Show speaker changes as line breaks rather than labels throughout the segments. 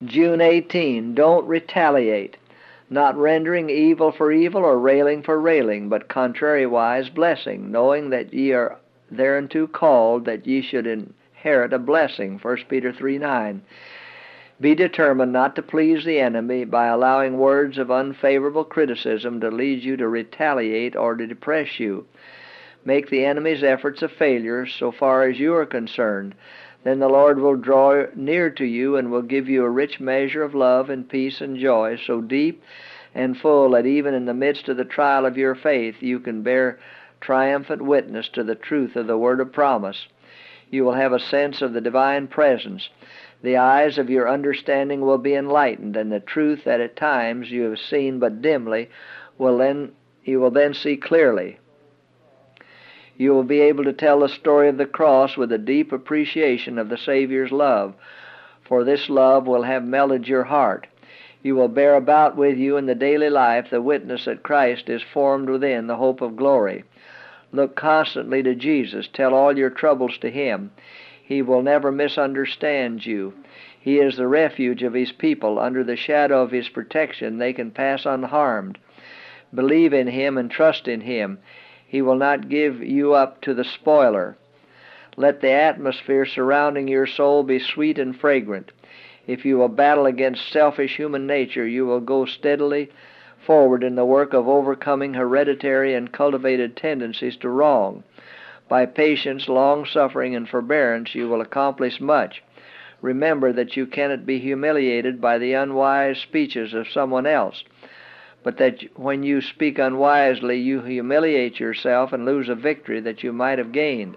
June 18, don't retaliate, not rendering evil for evil or railing for railing, but contrariwise blessing, knowing that ye are thereunto called, that ye should inherit a blessing. 1 Peter 3:9. Be determined not to please the enemy by allowing words of unfavorable criticism to lead you to retaliate or to depress you. Make the enemy's efforts a failure so far as you are concerned. Then the Lord will draw near to you and will give you a rich measure of love and peace and joy, so deep and full that even in the midst of the trial of your faith you can bear triumphant witness to the truth of the word of promise. You will have a sense of the divine presence. The eyes of your understanding will be enlightened, and the truth that at times you have seen but dimly you will then see clearly. You will be able to tell the story of the cross with a deep appreciation of the Savior's love, for this love will have melted your heart. You will bear about with you in the daily life the witness that Christ is formed within, the hope of glory. Look constantly to Jesus. Tell all your troubles to Him. He will never misunderstand you. He is the refuge of His people. Under the shadow of His protection they can pass unharmed. Believe in Him and trust in Him. He will not give you up to the spoiler. Let the atmosphere surrounding your soul be sweet and fragrant. If you will battle against selfish human nature, you will go steadily forward in the work of overcoming hereditary and cultivated tendencies to wrong. By patience, long-suffering, and forbearance, you will accomplish much. Remember that you cannot be humiliated by the unwise speeches of someone else, but that when you speak unwisely, you humiliate yourself and lose a victory that you might have gained.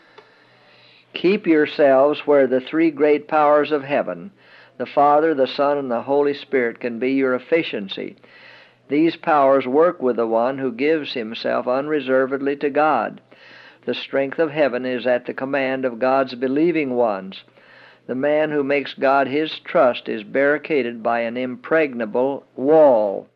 Keep yourselves where the three great powers of heaven, the Father, the Son, and the Holy Spirit, can be your efficiency. These powers work with the one who gives himself unreservedly to God. The strength of heaven is at the command of God's believing ones. The man who makes God his trust is barricaded by an impregnable wall.